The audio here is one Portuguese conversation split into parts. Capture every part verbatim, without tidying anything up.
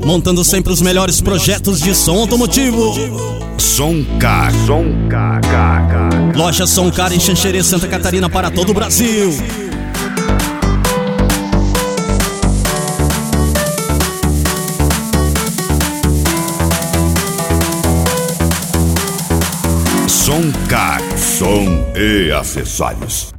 montando sempre os melhores projetos de som automotivo. Soncar, Soncar, Loja Soncar em Xanxerê, Santa Catarina, para todo o Brasil. Soncar, som e acessórios.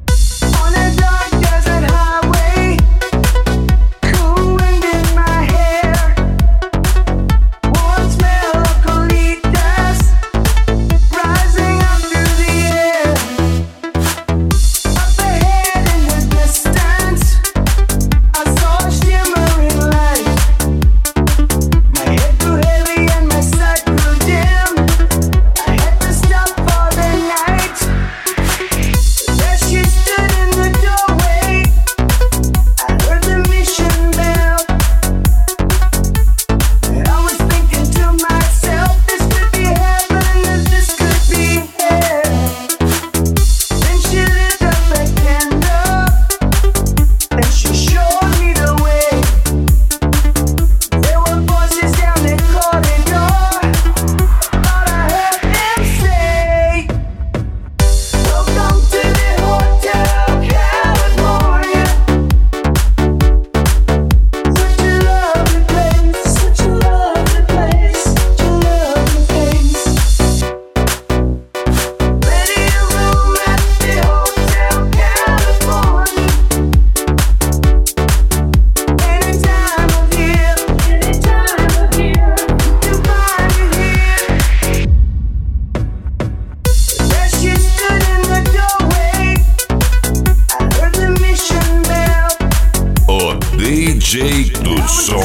D J do som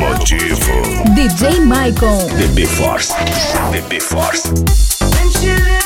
automotivo, D J Maicon, D B Force, D B Force.